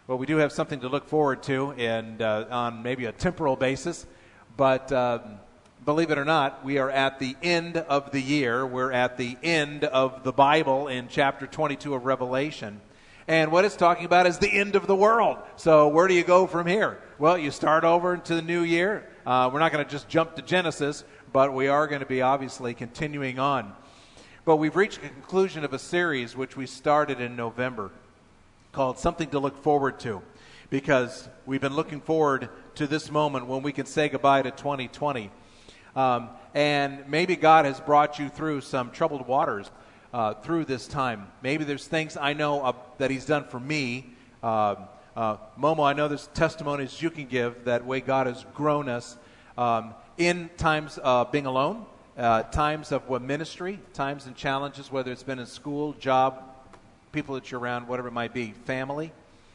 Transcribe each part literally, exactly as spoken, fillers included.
Well, we do have something to look forward to, and uh, on maybe a temporal basis, but um, believe it or not, we are at the end of the year. We're at the end of the Bible in chapter twenty-two of Revelation, and what it's talking about is the end of the world. So where do you go from here? Well, you start over into the new year. Uh, we're not going to just jump to Genesis, but we are going to be obviously continuing on. But we've reached the conclusion of a series which we started in November, called Something to Look Forward to, because we've been looking forward to this moment when we can say goodbye to twenty twenty. Um, and maybe God has brought you through some troubled waters uh, through this time. Maybe there's things I know uh, that He's done for me. Uh, uh, Momo, I know there's testimonies you can give that way God has grown us um, in times of being alone, uh, times of what ministry, times and challenges, whether it's been in school, job, people that you're around, whatever it might be, family.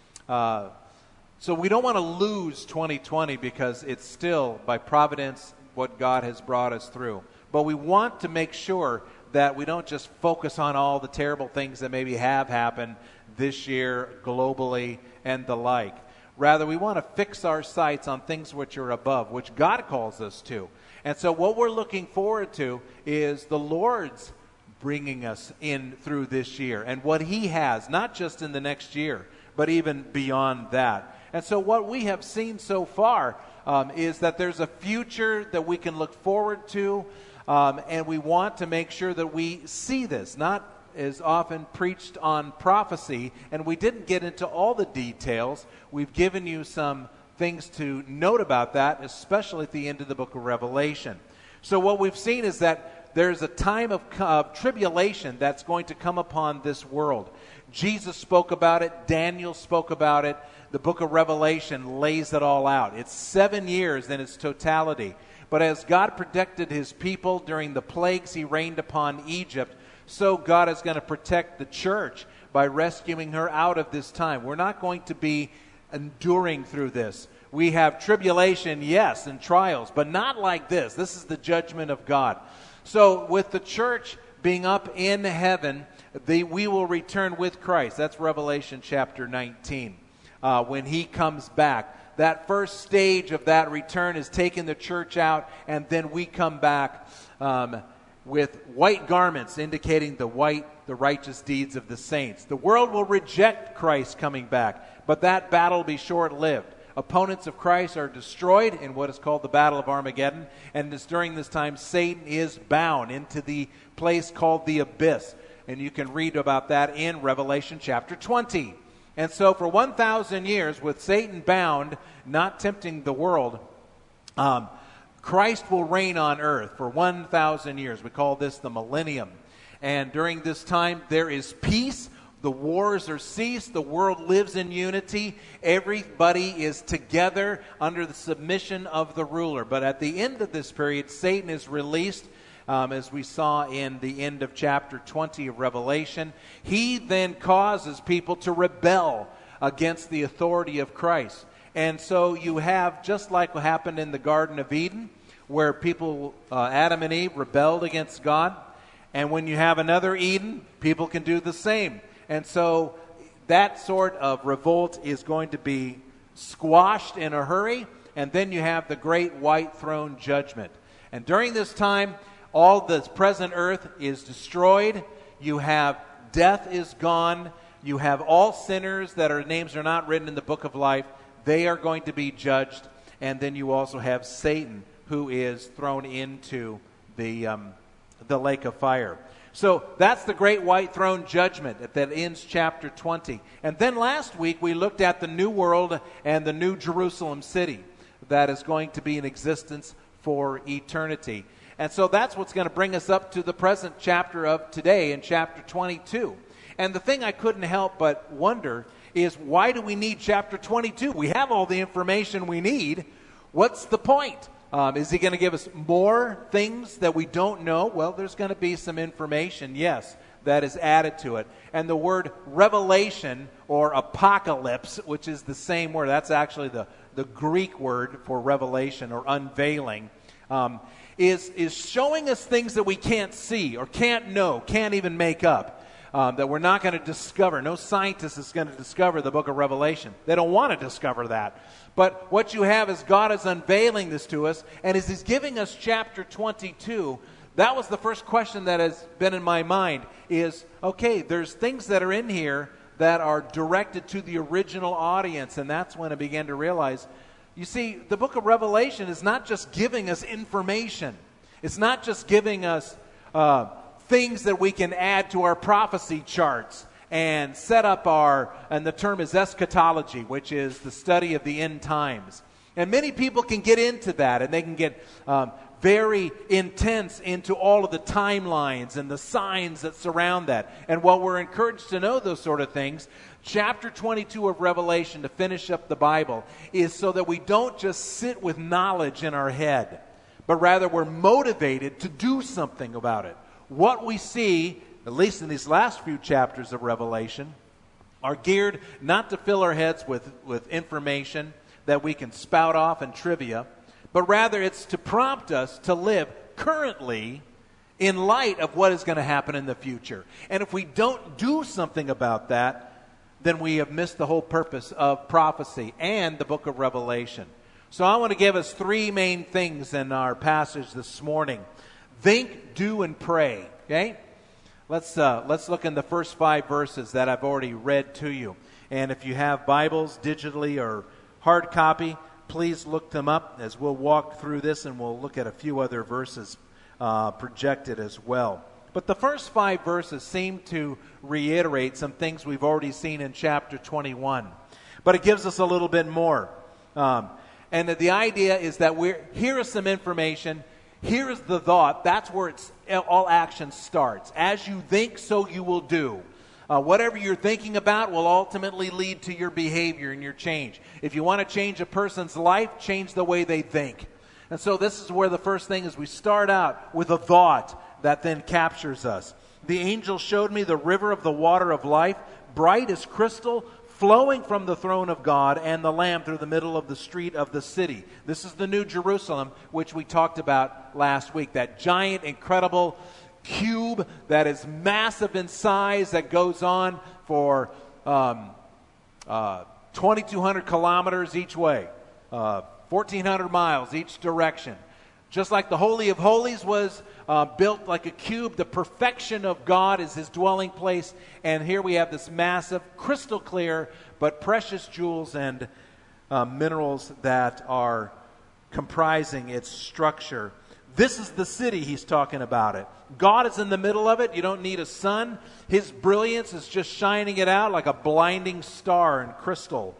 Uh, so we don't want to lose twenty twenty because it's still, by providence, what God has brought us through. But we want to make sure that we don't just focus on all the terrible things that maybe have happened this year globally and the like. Rather, we want to fix our sights on things which are above, which God calls us to. And so what we're looking forward to is the Lord's bringing us in through this year and what He has, not just in the next year, but even beyond that. And so what we have seen so far um, is that there's a future that we can look forward to, um, and we want to make sure that we see this, not as often preached on prophecy, and we didn't get into all the details. We've given you some things to note about that, especially at the end of the book of Revelation. So what we've seen is that there's a time of uh, tribulation that's going to come upon this world. Jesus spoke about it. Daniel spoke about it. The book of Revelation lays it all out. It's seven years in its totality. But as God protected His people during the plagues He rained upon Egypt, so God is going to protect the church by rescuing her out of this time. We're not going to be enduring through this. We have tribulation, yes, and trials, but not like this. This is the judgment of God. So with the church being up in heaven, they, we will return with Christ. That's Revelation chapter nineteen. Uh, when He comes back. That first stage of that return is taking the church out, and then we come back um, with white garments indicating the white, the righteous deeds of the saints. The world will reject Christ coming back, but that battle will be short-lived. Opponents of Christ are destroyed in what is called the Battle of Armageddon, and it's during this time Satan is bound into the place called the abyss, and you can read about that in Revelation chapter twenty. And so for one thousand years, with Satan bound, not tempting the world, um, Christ will reign on earth for one thousand years. We call this the millennium. And during this time, there is peace. The wars are ceased. The world lives in unity. Everybody is together under the submission of the ruler. But at the end of this period, Satan is released, um, as we saw in the end of chapter twenty of Revelation. He then causes people to rebel against the authority of Christ. And so you have, just like what happened in the Garden of Eden, where people, uh, Adam and Eve, rebelled against God. And when you have another Eden, people can do the same. And so that sort of revolt is going to be squashed in a hurry. And then you have the great white throne judgment. And during this time, all the present earth is destroyed. You have death is gone. You have all sinners that are names are not written in the book of life. They are going to be judged. And then you also have Satan, who is thrown into the um, the lake of fire. So that's the great white throne judgment that ends chapter twenty. And then last week we looked at the new world and the new Jerusalem city that is going to be in existence for eternity. And so that's what's going to bring us up to the present chapter of today in chapter twenty-two. And the thing I couldn't help but wonder is, why do we need chapter twenty-two? We have all the information we need. What's the point? Um, is he going to give us more things that we don't know? Well, there's going to be some information, yes, that is added to it. And the word revelation or apocalypse, which is the same word, that's actually the, the Greek word for revelation or unveiling, um, is, is showing us things that we can't see or can't know, can't even make up. um, that we're not going to discover. No scientist is going to discover the book of Revelation. They don't want to discover that. But what you have is God is unveiling this to us, and as He's giving us chapter twenty-two, that was the first question that has been in my mind is, okay, there's things that are in here that are directed to the original audience, and that's when I began to realize, you see, the book of Revelation is not just giving us information. It's not just giving us uh, things that we can add to our prophecy charts and set up our, and the term is eschatology, which is the study of the end times. And many people can get into that, and they can get um, very intense into all of the timelines and the signs that surround that. And while we're encouraged to know those sort of things, chapter twenty-two of Revelation, to finish up the Bible, is so that we don't just sit with knowledge in our head, but rather we're motivated to do something about it. What we see, at least in these last few chapters of Revelation, are geared not to fill our heads with, with information that we can spout off and trivia, but rather it's to prompt us to live currently in light of what is going to happen in the future. And if we don't do something about that, then we have missed the whole purpose of prophecy and the book of Revelation. So I want to give us three main things in our passage this morning. Think, do, and pray. Okay? Let's uh, let's look in the first five verses that I've already read to you. And if you have Bibles digitally or hard copy, please look them up as we'll walk through this, and we'll look at a few other verses uh, projected as well. But the first five verses seem to reiterate some things we've already seen in chapter twenty-one. But it gives us a little bit more. Um, and the idea is that we're here is some information. Here is the thought. That's where it's all action starts. As you think, so you will do. Uh, whatever you're thinking about will ultimately lead to your behavior and your change. If you want to change a person's life, change the way they think. And so this is where the first thing is we start out with a thought that then captures us. The angel showed me the river of the water of life, bright as crystal, flowing from the throne of God and the Lamb through the middle of the street of the city. This is the New Jerusalem, which we talked about last week. That giant, incredible cube that is massive in size, that goes on for um, uh, twenty-two hundred kilometers each way, uh, fourteen hundred miles each direction. Just like the Holy of Holies was uh, built like a cube, the perfection of God is His dwelling place. And here we have this massive, crystal clear, but precious jewels and uh, minerals that are comprising its structure. This is the city he's talking about it. God is in the middle of it. You don't need a sun. His brilliance is just shining it out like a blinding star in crystal.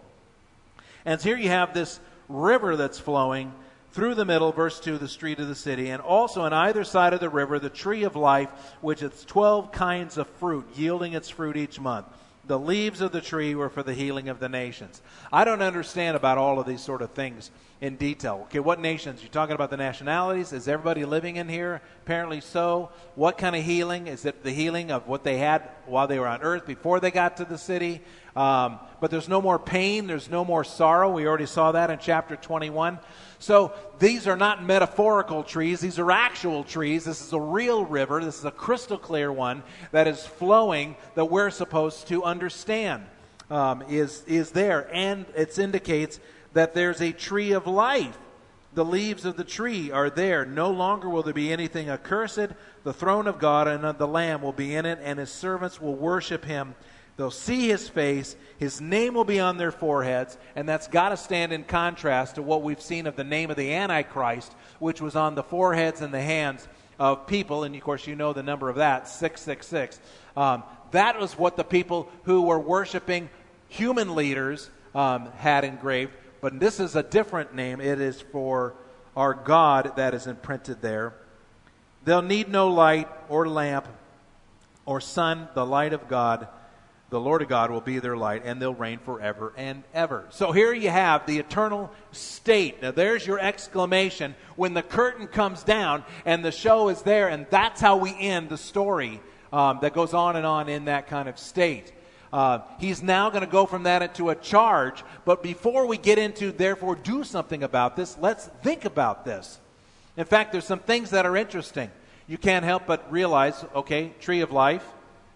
And here you have this river that's flowing through the middle, verse two, the street of the city. And also on either side of the river, the tree of life, which has twelve kinds of fruit, yielding its fruit each month. The leaves of the tree were for the healing of the nations. I don't understand about all of these sort of things in detail. Okay, what nations? You're talking about the nationalities? Is everybody living in here? Apparently so. What kind of healing? Is it the healing of what they had while they were on earth before they got to the city? Um, but there's no more pain. There's no more sorrow. We already saw that in chapter twenty-one. So these are not metaphorical trees. These are actual trees. This is a real river. This is a crystal clear one that is flowing, that we're supposed to understand um, is, is there. And it indicates that there's a tree of life. The leaves of the tree are there. No longer will there be anything accursed. The throne of God and of the Lamb will be in it, and His servants will worship Him. They'll see His face. His name will be on their foreheads. And that's got to stand in contrast to what we've seen of the name of the Antichrist, which was on the foreheads and the hands of people. And, of course, you know the number of that, six six six. Um, that was what the people who were worshiping human leaders um, had engraved. But this is a different name. It is for our God that is imprinted there. They'll need no light or lamp or sun. The light of God, the Lord of God, will be their light, and they'll reign forever and ever. So here you have the eternal state. Now there's your exclamation when the curtain comes down and the show is there, and that's how we end the story um, that goes on and on in that kind of state. Uh, he's now going to go from that into a charge. But before we get into, therefore, do something about this, let's think about this. In fact, there's some things that are interesting. You can't help but realize, okay, tree of life,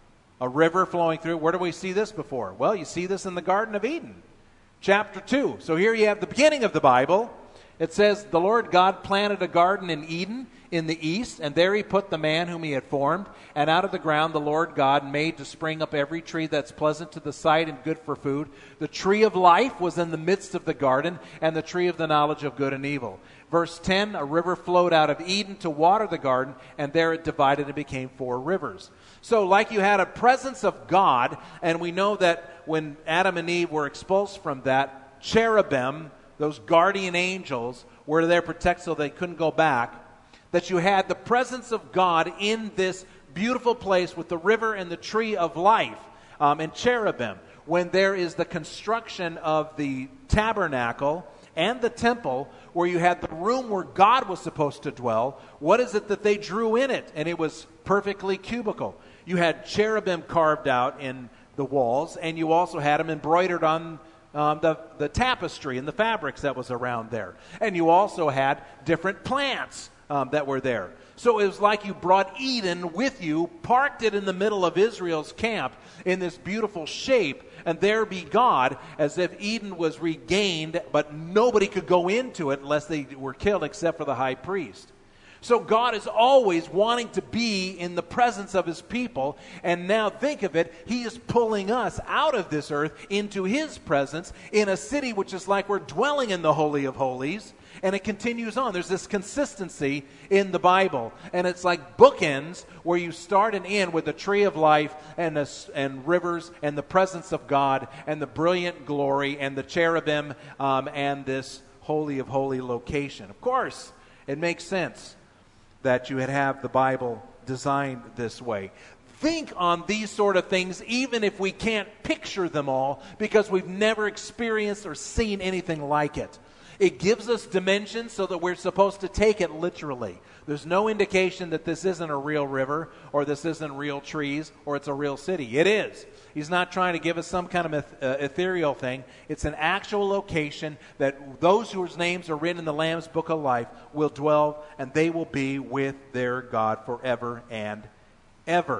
a river flowing through. Where do we see this before? Well, you see this in the Garden of Eden, chapter two. So here you have the beginning of the Bible. It says, the Lord God planted a garden in Eden in the east, and there he put the man whom he had formed. And out of the ground the Lord God made to spring up every tree that's pleasant to the sight and good for food. The tree of life was in the midst of the garden, and the tree of the knowledge of good and evil. Verse ten, a river flowed out of Eden to water the garden, and there it divided and became four rivers. So like you had a presence of God, and we know that when Adam and Eve were expulsed from that, cherubim, those guardian angels, were there to protect so they couldn't go back, that you had the presence of God in this beautiful place with the river and the tree of life um, and cherubim. When there is the construction of the tabernacle and the temple, where you had the room where God was supposed to dwell, what is it that they drew in it? And it was perfectly cubical. You had cherubim carved out in the walls, and you also had them embroidered on Um, the, the tapestry and the fabrics that was around there. And you also had different plants um, that were there. So it was like you brought Eden with you, parked it in the middle of Israel's camp in this beautiful shape, and there be God, as if Eden was regained, but nobody could go into it unless they were killed except for the high priest. So God is always wanting to be in the presence of his people. And now think of it, he is pulling us out of this earth into his presence in a city which is like we're dwelling in the Holy of Holies. And it continues on. There's this consistency in the Bible. And it's like bookends where you start and end with the tree of life and, the, and rivers and the presence of God and the brilliant glory and the cherubim um, and this Holy of Holy location. Of course, it makes sense that you would have the Bible designed this way. Think on these sort of things, even if we can't picture them all, because we've never experienced or seen anything like it. It gives us dimensions so that we're supposed to take it literally. There's no indication that this isn't a real river, or this isn't real trees, or it's a real city. It is. He's not trying to give us some kind of eth- uh, ethereal thing. It's an actual location that those whose names are written in the Lamb's Book of Life will dwell, and they will be with their God forever and ever.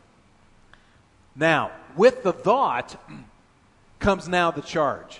Now, with the thought comes now the charge.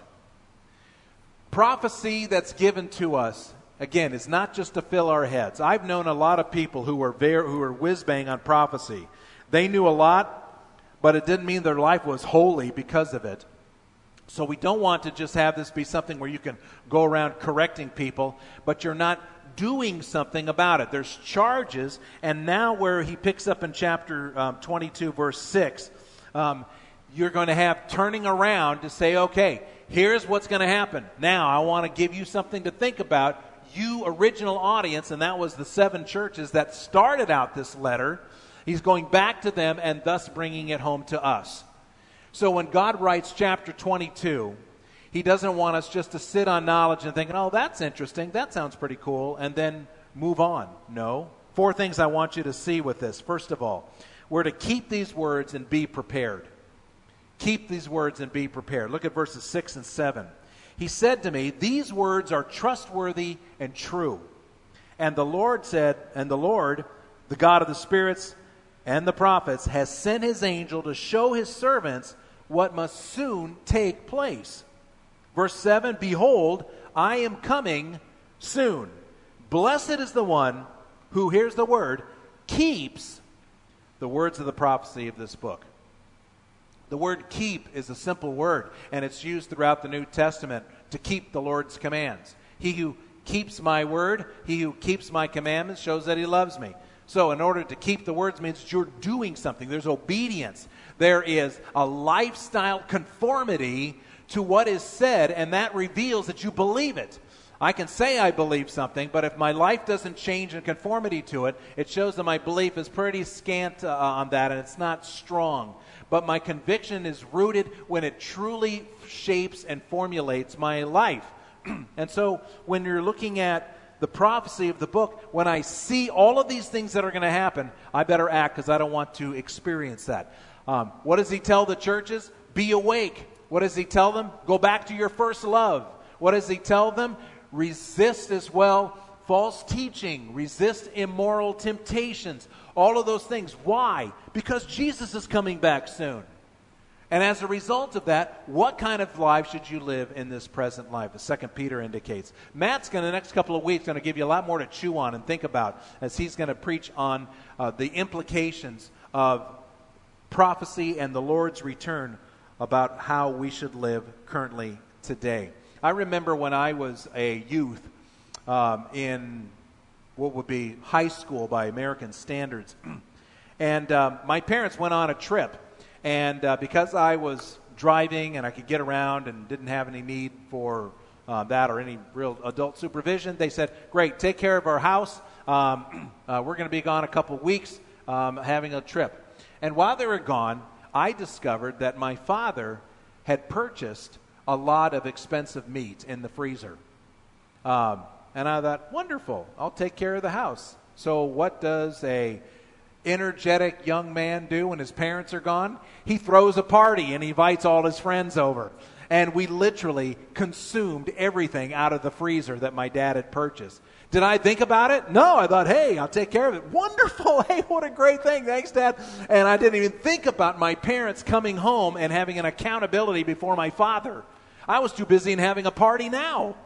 Prophecy that's given to us, again, is not just to fill our heads. I've known a lot of people who were very, who were whiz-bang on prophecy. They knew a lot, but it didn't mean their life was holy because of it. So we don't want to just have this be something where you can go around correcting people, but you're not doing something about it. There's charges, and now where he picks up in chapter um, twenty-two, verse six, um, you're going to have turning around to say, okay, here's what's going to happen. Now, I want to give you something to think about. You original audience, and that was the seven churches that started out this letter. He's going back to them and thus bringing it home to us. So when God writes chapter twenty-two, he doesn't want us just to sit on knowledge and thinking, oh, that's interesting. That sounds pretty cool. And then move on. No. Four things I want you to see with this. First of all, we're to keep these words and be prepared. Keep these words and be prepared. Look at verses six and seven. He said to me, these words are trustworthy and true. And the Lord said, and the Lord, the God of the spirits and the prophets, has sent his angel to show his servants what must soon take place. Verse seven, behold, I am coming soon. Blessed is the one who, here's the word, keeps the words of the prophecy of this book. The word keep is a simple word, and it's used throughout the New Testament to keep the Lord's commands. He who keeps my word, he who keeps my commandments shows that he loves me. So in order to keep the words means you're doing something. There's obedience. There is a lifestyle conformity to what is said, and that reveals that you believe it. I can say I believe something, but if my life doesn't change in conformity to it, it shows that my belief is pretty scant uh, on that, and it's not strong. But my conviction is rooted when it truly shapes and formulates my life. And so when you're looking at the prophecy of the book, when I see all of these things that are going to happen, I better act because I don't want to experience that. Um, what does he tell the churches? Be awake. What does he tell them? Go back to your first love. What does he tell them? Resist as well false teaching, resist immoral temptations, all of those things. Why? Because Jesus is coming back soon. And as a result of that, what kind of life should you live in this present life? As Second Peter indicates. Matt's going to, the next couple of weeks, going to give you a lot more to chew on and think about as he's going to preach on uh, the implications of prophecy and the Lord's return about how we should live currently today. I remember when I was a youth um, in what would be high school by American standards, and uh, my parents went on a trip. And uh, because I was driving and I could get around and didn't have any need for uh, that or any real adult supervision, they said, great, take care of our house. Um, uh, we're going to be gone a couple weeks um, having a trip. And while they were gone, I discovered that my father had purchased a lot of expensive meat in the freezer. Um, and I thought, wonderful, I'll take care of the house. So what does a energetic young man do when his parents are gone? He throws a party and he invites all his friends over. And we literally consumed everything out of the freezer that my dad had purchased. Did I think about it? No, I thought, hey, I'll take care of it. Wonderful. Hey, what a great thing. Thanks, Dad. And I didn't even think about my parents coming home and having an accountability before my father. I was too busy in having a party now.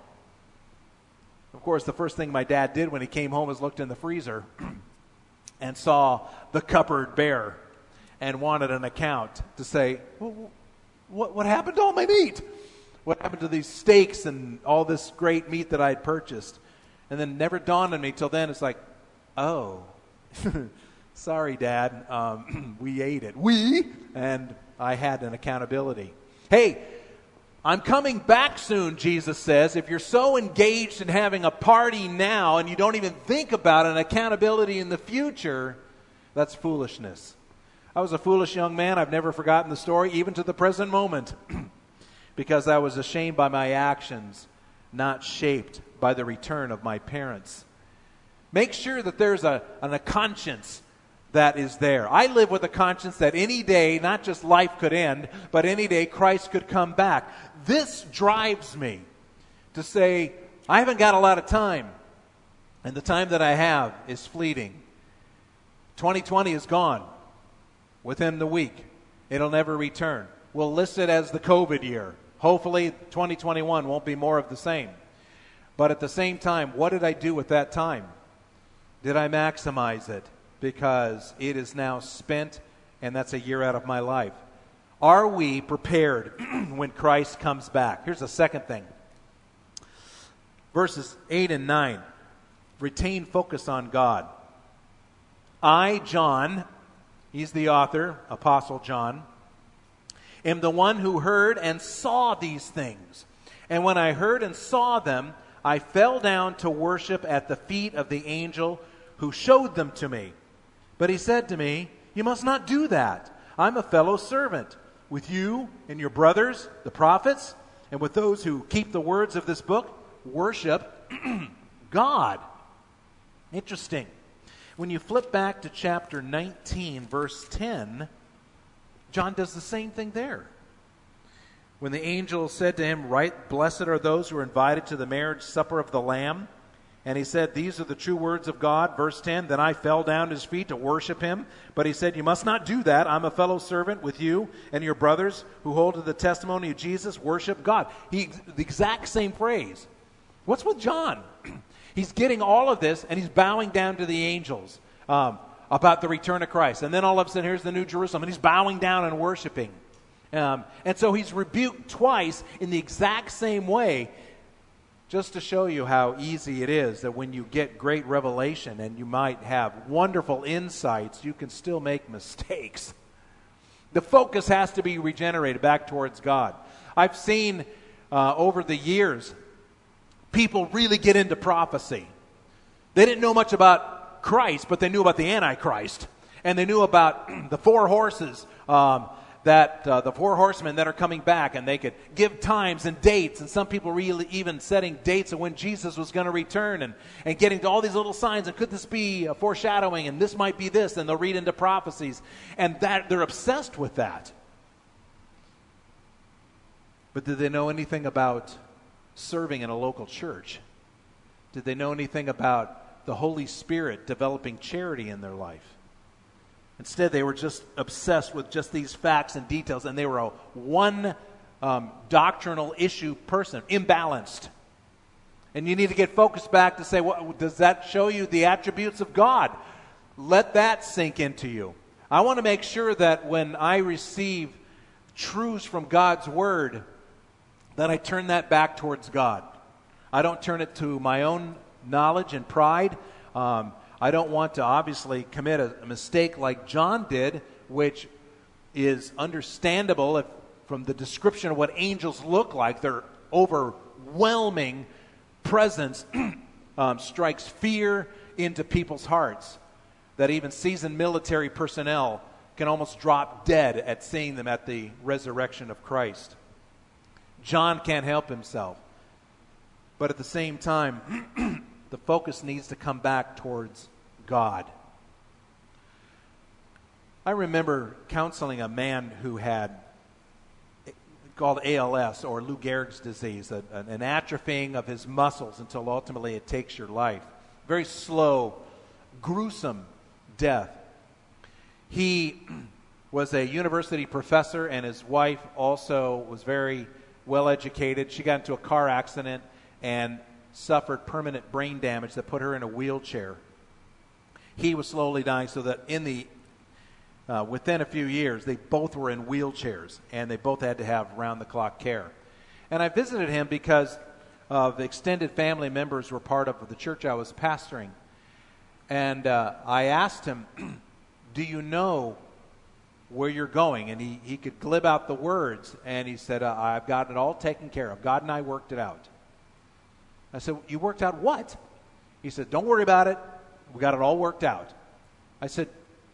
Of course, the first thing my dad did when he came home was looked in the freezer and saw the cupboard bare and wanted an account to say, well, what, what happened to all my meat? What happened to these steaks and all this great meat that I had purchased? And then never dawned on me till then. It's like, oh, sorry, Dad, um, we ate it. We? And I had an accountability. Hey, I'm coming back soon, Jesus says. If you're so engaged in having a party now and you don't even think about an accountability in the future, that's foolishness. I was a foolish young man. I've never forgotten the story, even to the present moment, because I was ashamed by my actions, not shaped by the return of my parents. Make sure that there's a, an, a conscience that is there. I live with a conscience that any day, not just life could end, but any day Christ could come back. This drives me to say, I haven't got a lot of time, and the time that I have is fleeting. twenty twenty is gone within the week. It'll never return. We'll list it as the COVID year. Hopefully twenty twenty-one won't be more of the same. But at the same time, what did I do with that time? Did I maximize it? Because it is now spent, and that's a year out of my life. Are we prepared when Christ comes back? Here's the second thing. Verses eight and nine. Retain focus on God. I, John, he's the author, Apostle John, am the one who heard and saw these things. And when I heard and saw them, I fell down to worship at the feet of the angel who showed them to me. But he said to me, you must not do that. I'm a fellow servant with you and your brothers, the prophets, and with those who keep the words of this book. Worship God. Interesting. When you flip back to chapter nineteen, verse ten, John does the same thing there. When the angel said to him, right, blessed are those who are invited to the marriage supper of the Lamb. And he said, these are the true words of God. Verse ten, then I fell down at his feet to worship him. But he said, you must not do that. I'm a fellow servant with you and your brothers who hold to the testimony of Jesus. Worship God. He, the exact same phrase. What's with John? He's getting all of this and he's bowing down to the angels um, about the return of Christ. And then all of a sudden, here's the New Jerusalem. And he's bowing down and worshiping. Um, and so he's rebuked twice in the exact same way, just to show you how easy it is that when you get great revelation and you might have wonderful insights, you can still make mistakes. The focus has to be regenerated back towards God. I've seen uh, over the years people really get into prophecy. They didn't know much about Christ, but they knew about the Antichrist. And they knew about the four horses, um, that uh, the four horsemen that are coming back, and they could give times and dates, and some people really even setting dates of when Jesus was going to return, and, and getting to all these little signs, and could this be a foreshadowing, and this might be this, and they'll read into prophecies, and that they're obsessed with that. But did they know anything about serving in a local church? Did they know anything about the Holy Spirit developing charity in their life? Instead, they were just obsessed with just these facts and details, and they were a one um, doctrinal issue person, imbalanced. And you need to get focused back to say, well, does that show you the attributes of God? Let that sink into you. I want to make sure that when I receive truths from God's Word, that I turn that back towards God. I don't turn it to my own knowledge and pride. Um, I don't want to obviously commit a, a mistake like John did, which is understandable if, from the description of what angels look like. Their overwhelming presence um, strikes fear into people's hearts, that even seasoned military personnel can almost drop dead at seeing them at the resurrection of Christ. John can't help himself. But at the same time, the focus needs to come back towards God. I remember counseling a man who had called A L S, or Lou Gehrig's disease, a, an atrophying of his muscles until ultimately it takes your life. Very slow, gruesome death. He was a university professor, and his wife also was very well educated. She got into a car accident and suffered permanent brain damage that put her in a wheelchair. He was slowly dying, so that in the uh, within a few years, they both were in wheelchairs, and they both had to have round-the-clock care. And I visited him because uh, the extended family members were part of the church I was pastoring. And uh, I asked him, do you know where you're going? And he, he could glib out the words, and he said, uh, I've got it all taken care of. God and I worked it out. I said, you worked out what? He said, don't worry about it. We got it all worked out. I said,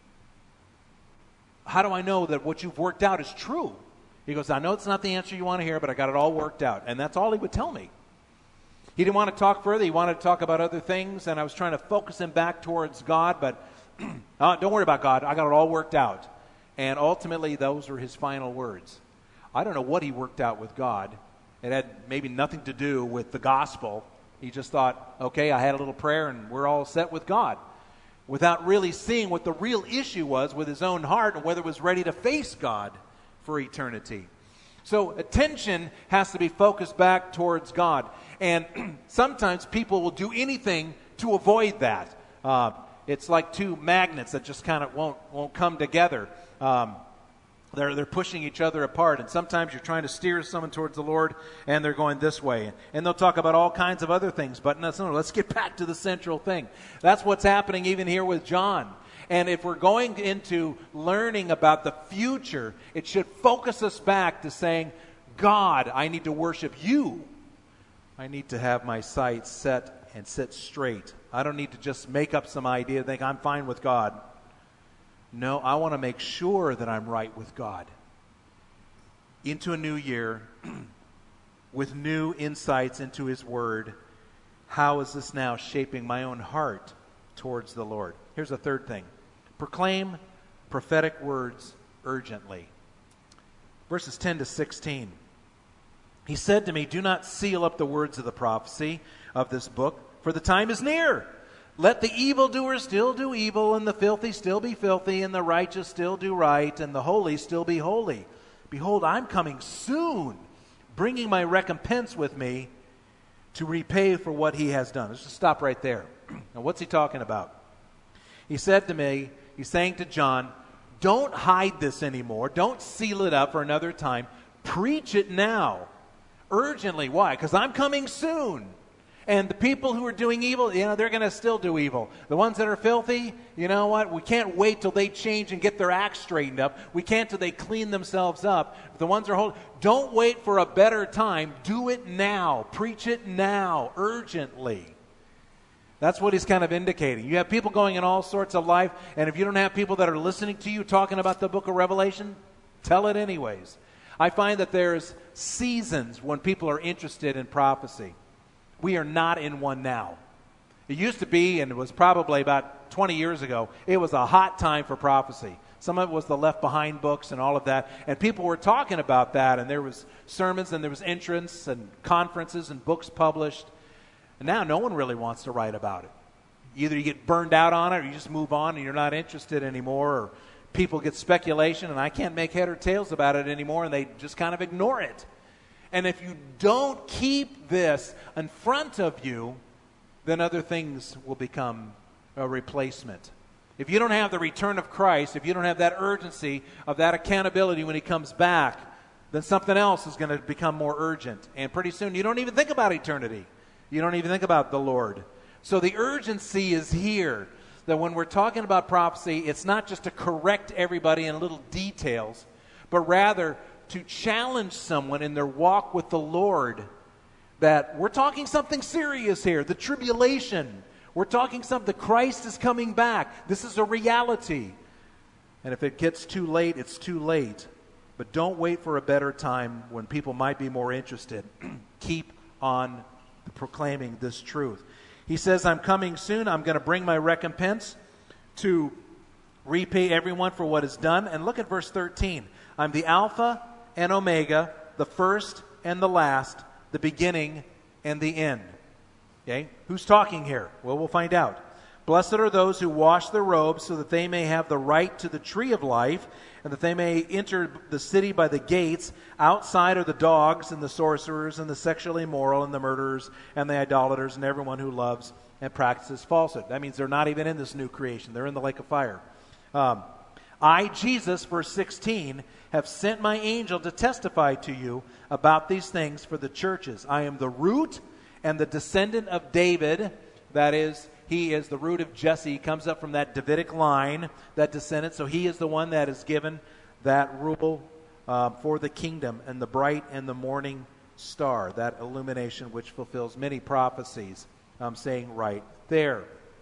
how do I know that what you've worked out is true? He goes, I know it's not the answer you want to hear, but I got it all worked out. And that's all he would tell me. He didn't want to talk further. He wanted to talk about other things, and I was trying to focus him back towards God, but uh, don't worry about God. I got it all worked out. And ultimately, those were his final words. I don't know what he worked out with God. It had maybe nothing to do with the gospel. He just thought, okay, I had a little prayer and we're all set with God, without really seeing what the real issue was with his own heart and whether it was ready to face God for eternity. So attention has to be focused back towards God. And sometimes people will do anything to avoid that. Uh, it's like two magnets that just kind of won't won't come together. Um, They're, they're pushing each other apart. And sometimes you're trying to steer someone towards the Lord, and they're going this way. And they'll talk about all kinds of other things. But no, no, let's get back to the central thing. That's what's happening even here with John. And if we're going into learning about the future, it should focus us back to saying, God, I need to worship you. I need to have my sights set and sit straight. I don't need to just make up some idea and think I'm fine with God. No, I want to make sure that I'm right with God. Into a new year, with new insights into His Word, how is this now shaping my own heart towards the Lord? Here's a third thing. Proclaim prophetic words urgently. Verses ten to sixteen. He said to me, do not seal up the words of the prophecy of this book, for the time is near. Let the evildoer still do evil, and the filthy still be filthy, and the righteous still do right, and the holy still be holy. Behold, I'm coming soon, bringing my recompense with me to repay for what he has done. Let's just stop right there. Now, what's he talking about? He said to me, he's saying to John, don't hide this anymore. Don't seal it up for another time. Preach it now, urgently. Why? Because I'm coming soon. And the people who are doing evil, you know, they're going to still do evil. The ones that are filthy, you know what? We can't wait till they change and get their act straightened up. We can't till they clean themselves up. The ones that are holy, don't wait for a better time. Do it now. Preach it now, urgently. That's what he's kind of indicating. You have people going in all sorts of life, and if you don't have people that are listening to you talking about the book of Revelation, tell it anyways. I find that there's seasons when people are interested in prophecy. We are not in one now. It used to be, and it was probably about twenty years ago, it was a hot time for prophecy. Some of it was the Left Behind books and all of that. And people were talking about that, and there was sermons and there was entrance and conferences and books published. And now no one really wants to write about it. Either you get burned out on it or you just move on and you're not interested anymore, or people get speculation and I can't make head or tails about it anymore, and they just kind of ignore it. And if you don't keep this in front of you, then other things will become a replacement. If you don't have the return of Christ, if you don't have that urgency of that accountability when he comes back, then something else is going to become more urgent. And pretty soon you don't even think about eternity. You don't even think about the Lord. So the urgency is here, that when we're talking about prophecy, it's not just to correct everybody in little details, but rather to challenge someone in their walk with the Lord, that we're talking something serious here, the tribulation. We're talking something, Christ is coming back. This is a reality. And if it gets too late, it's too late. But don't wait for a better time when people might be more interested. Keep on proclaiming this truth. He says, I'm coming soon. I'm going to bring my recompense to repay everyone for what is done. And look at verse thirteen. I'm the Alpha and Omega, the first and the last, the beginning and the end. Okay? Who's talking here? Well, we'll find out. Blessed are those who wash their robes so that they may have the right to the tree of life and that they may enter the city by the gates. Outside are the dogs and the sorcerers and the sexually immoral and the murderers and the idolaters and everyone who loves and practices falsehood. That means they're not even in this new creation. They're in the lake of fire. Um, I, Jesus, verse sixteen, have sent my angel to testify to you about these things for the churches. I am the root and the descendant of David. That is, he is the root of Jesse. He comes up from that Davidic line, that descendant. So he is the one that is given that rule uh, for the kingdom, and the bright and the morning star, that illumination which fulfills many prophecies. I'm saying right there.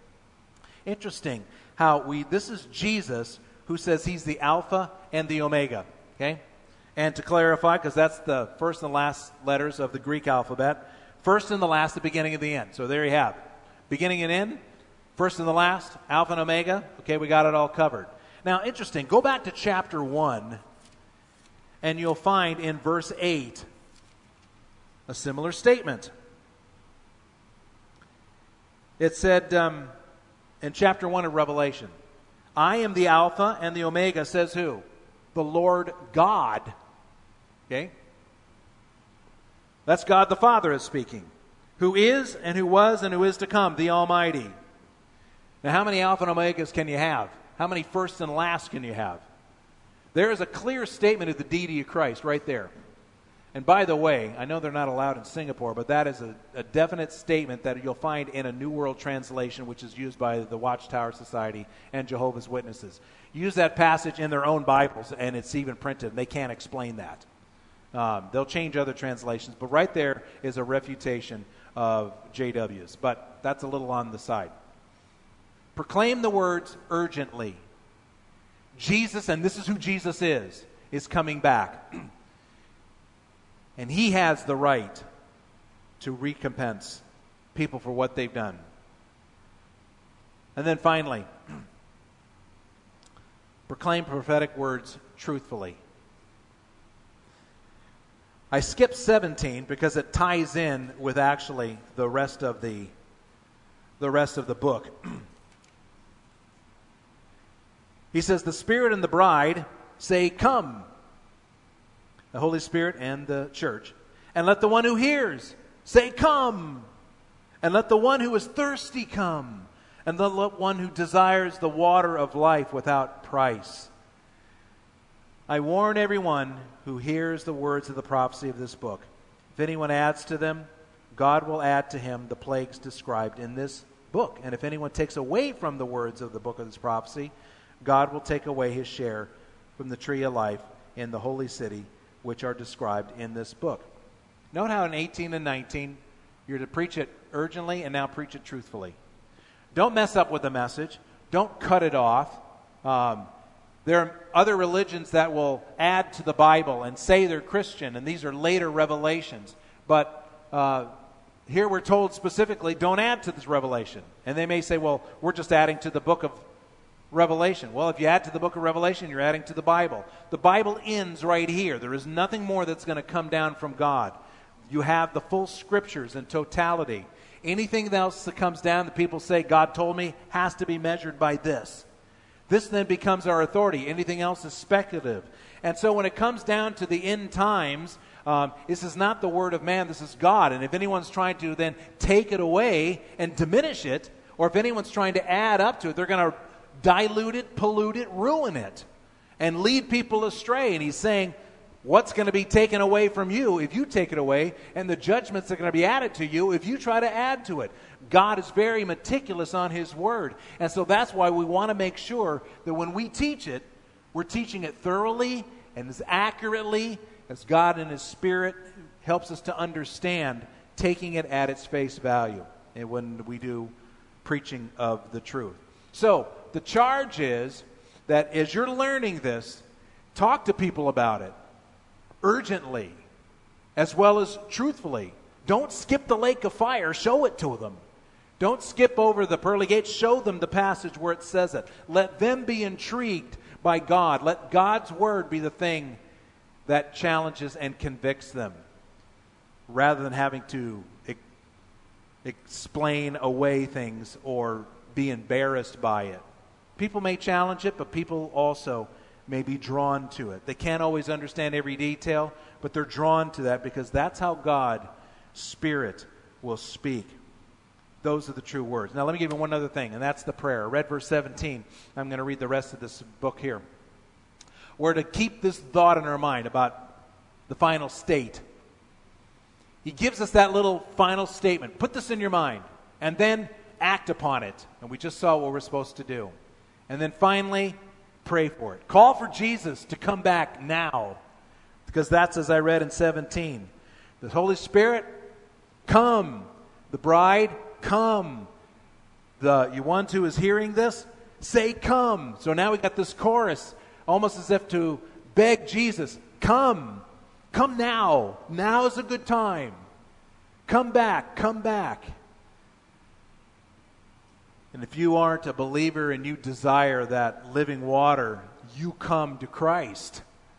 Interesting how we, this is Jesus who says he's the Alpha and the Omega. Okay? And to clarify, because that's the first and last letters of the Greek alphabet, first and the last, the beginning and the end. So there you have it. Beginning and end, first and the last, Alpha and Omega. Okay, we got it all covered. Now, interesting. Go back to chapter one, and you'll find in verse eight a similar statement. It said um, in chapter one of Revelation, I am the Alpha and the Omega, says who? The Lord God. Okay? That's God the Father is speaking. Who is and who was and who is to come, the Almighty. Now, how many Alpha and Omegas can you have? How many first and last can you have? There is a clear statement of the deity of Christ right there. And by the way, I know they're not allowed in Singapore, but that is a, a definite statement that you'll find in a New World Translation, which is used by the Watchtower Society and Jehovah's Witnesses. Use that passage in their own Bibles, and it's even printed, and they can't explain that. Um, they'll change other translations, but right there is a refutation of J W's. But that's a little on the side. Proclaim the words urgently. Jesus, and this is who Jesus is, is coming back. And he has the right to recompense people for what they've done. And then finally, proclaim prophetic words truthfully. I skipped seventeen because it ties in with actually the rest of the the rest of the book. He says, the Spirit and the bride say, come. The Holy Spirit and the church. And let the one who hears say, come. And let the one who is thirsty come. And let the one who desires the water of life without price. I warn everyone who hears the words of the prophecy of this book. If anyone adds to them, God will add to him the plagues described in this book. And if anyone takes away from the words of the book of this prophecy, God will take away his share from the tree of life in the holy city, which are described in this book. Note how in eighteen and nineteen, you're to preach it urgently and now preach it truthfully. Don't mess up with the message. Don't cut it off. Um, there are other religions that will add to the Bible and say they're Christian, and these are later revelations. But uh, here we're told specifically, don't add to this revelation. And they may say, well, we're just adding to the book of Revelation. Well, if you add to the book of Revelation, you're adding to the Bible. The Bible ends right here. There is nothing more that's going to come down from God. You have the full scriptures in totality. Anything else that comes down that people say, God told me, has to be measured by this. This then becomes our authority. Anything else is speculative. And so when it comes down to the end times, um, this is not the word of man, this is God. And if anyone's trying to then take it away and diminish it, or if anyone's trying to add up to it, they're going to dilute it, pollute it, ruin it, and lead people astray. And he's saying, what's going to be taken away from you if you take it away, and the judgments that are going to be added to you if you try to add to it. God is very meticulous on his word. And so that's why we want to make sure that when we teach it, we're teaching it thoroughly and as accurately as God in his Spirit helps us to understand, taking it at its face value and when we do preaching of the truth. So the charge is that as you're learning this, talk to people about it urgently, as well as truthfully. Don't skip the lake of fire. Show it to them. Don't skip over the pearly gates. Show them the passage where it says it. Let them be intrigued by God. Let God's word be the thing that challenges and convicts them, rather than having to e- explain away things or be embarrassed by it. People may challenge it, but people also may be drawn to it. They can't always understand every detail, but they're drawn to that because that's how God's Spirit will speak. Those are the true words. Now let me give you one other thing, and that's the prayer. I read verse seventeen. I'm going to read the rest of this book here. We're to keep this thought in our mind about the final state. He gives us that little final statement. Put this in your mind, and then act upon it. And we just saw what we're supposed to do. And then finally, pray for it. Call for Jesus to come back now. Because that's, as I read in seventeen. The Holy Spirit, come. The bride, come. The you one who is hearing this, say come. So now we got this chorus, almost as if to beg Jesus, come. Come now. Now is a good time. Come back. Come back. And if you aren't a believer and you desire that living water, you come to Christ.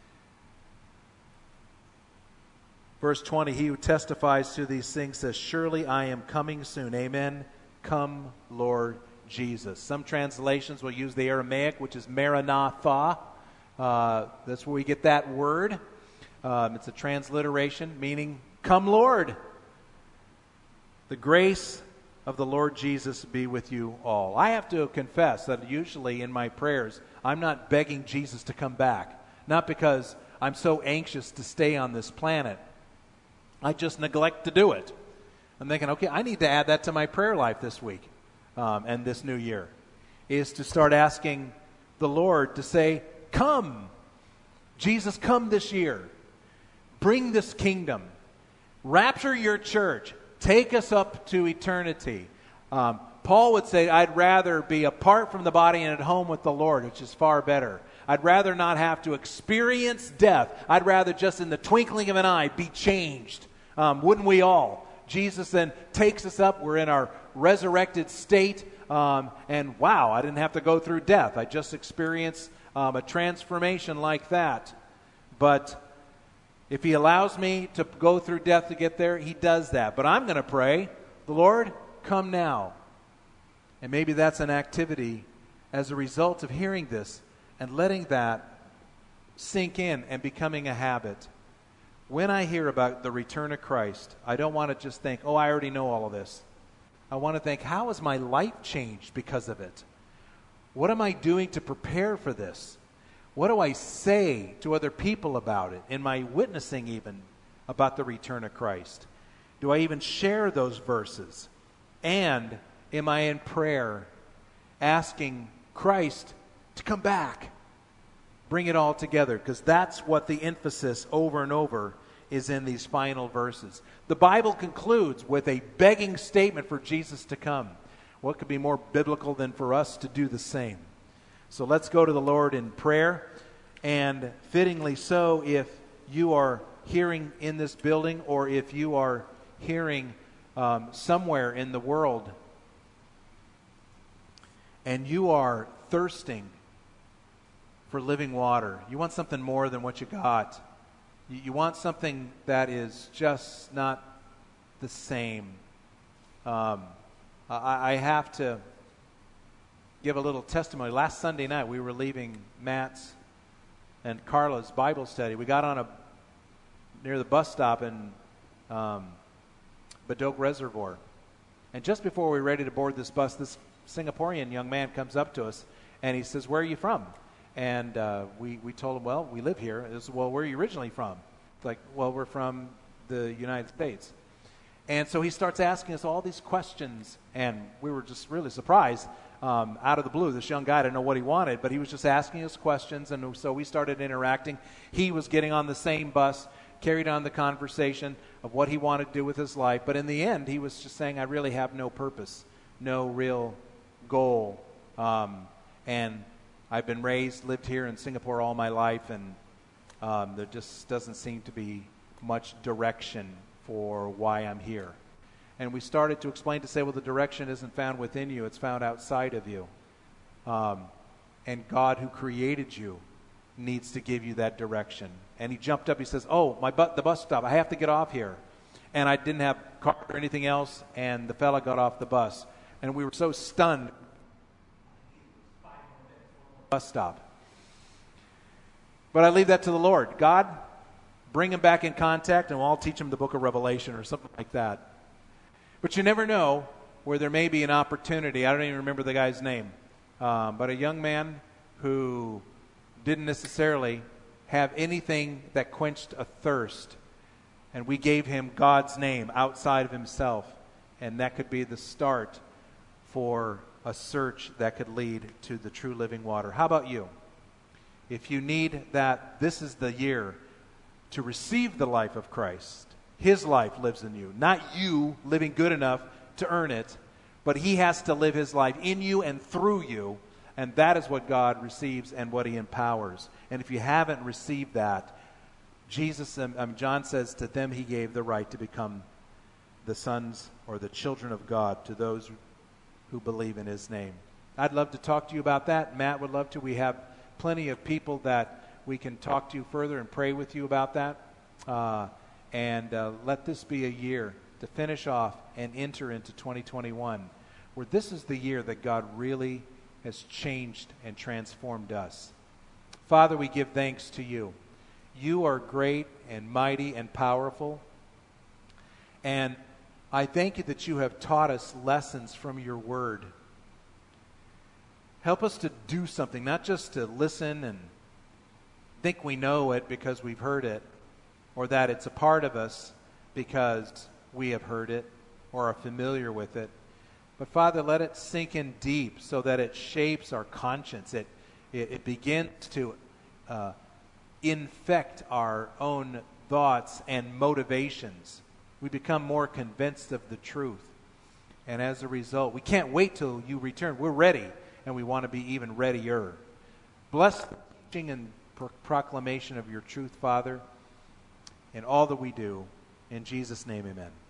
Verse twenty, he who testifies to these things says, surely I am coming soon. Amen. Come, Lord Jesus. Some translations will use the Aramaic, which is Maranatha. Uh, that's where we get that word. Um, it's a transliteration meaning, come, Lord. The grace of the Lord Jesus be with you all. I have to confess that usually in my prayers, I'm not begging Jesus to come back. Not because I'm so anxious to stay on this planet. I just neglect to do it. I'm thinking, okay, I need to add that to my prayer life this week um, and this new year, is to start asking the Lord to say, come. Jesus, come this year. Bring this kingdom. Rapture your church. Take us up to eternity. Um, Paul would say, I'd rather be apart from the body and at home with the Lord, which is far better. I'd rather not have to experience death. I'd rather just in the twinkling of an eye be changed. Um, wouldn't we all? Jesus then takes us up. We're in our resurrected state. Um, and wow, I didn't have to go through death. I just experienced um, a transformation like that. But if he allows me to go through death to get there, he does that. But I'm going to pray, the Lord, come now. And maybe that's an activity as a result of hearing this and letting that sink in and becoming a habit. When I hear about the return of Christ, I don't want to just think, oh, I already know all of this. I want to think, how has my life changed because of it? What am I doing to prepare for this? What do I say to other people about it, in my witnessing even, about the return of Christ? Do I even share those verses? And am I in prayer asking Christ to come back? Bring it all together, because that's what the emphasis over and over is in these final verses. The Bible concludes with a begging statement for Jesus to come. What could be more biblical than for us to do the same? So let's go to the Lord in prayer. And fittingly so, if you are hearing in this building or if you are hearing um, somewhere in the world and you are thirsting for living water, you want something more than what you got. You, you want something that is just not the same. Um, I, I have to give a little testimony. Last Sunday night, we were leaving Matt's and Carla's Bible study. We got on a near the bus stop in um, Badoke Reservoir. And just before we were ready to board this bus, this Singaporean young man comes up to us, and he says, "Where are you from?" And uh, we, we told him, "Well, we live here." He says, "Well, where are you originally from?" It's like, "Well, we're from the United States." And so he starts asking us all these questions, and we were just really surprised. Um, out of the blue, this young guy didn't know what he wanted, but he was just asking us questions, and so we started interacting. He was getting on the same bus, carried on the conversation of what he wanted to do with his life, but in the end, he was just saying, "I really have no purpose, no real goal, um, and I've been raised, lived here in Singapore all my life, and um, there just doesn't seem to be much direction for why I'm here." And we started to explain to say, well, the direction isn't found within you, it's found outside of you. Um, and God who created you needs to give you that direction. And he jumped up, he says, "Oh, my bu- the bus stop, I have to get off here." And I didn't have a car or anything else, and the fella got off the bus. And we were so stunned. Bus stop. But I leave that to the Lord. God, bring him back in contact, and I'll teach him the book of Revelation or something like that. But you never know where there may be an opportunity. I don't even remember the guy's name. Um, but a young man who didn't necessarily have anything that quenched a thirst. And we gave him God's name outside of himself. And that could be the start for a search that could lead to the true living water. How about you? If you need that, this is the year to receive the life of Christ. His life lives in you, not you living good enough to earn it, but he has to live his life in you and through you, and that is what God receives and what he empowers. And if you haven't received that, Jesus, um, John says, to them he gave the right to become the sons or the children of God to those who believe in his name. I'd love to talk to you about that. Matt would love to. We have plenty of people that we can talk to you further and pray with you about that. Uh, and uh, let this be a year to finish off and enter into twenty twenty-one, where this is the year that God really has changed and transformed us. Father, we give thanks to you. You are great and mighty and powerful. And I thank you that you have taught us lessons from your word. Help us to do something, not just to listen and think we know it because we've heard it, or that it's a part of us because we have heard it or are familiar with it. But Father, let it sink in deep so that it shapes our conscience. It, it, it begins to uh, infect our own thoughts and motivations. We become more convinced of the truth. And as a result, we can't wait till you return. We're ready, and we want to be even readier. Bless the teaching and pro- proclamation of your truth, Father, in all that we do. In Jesus' name, amen.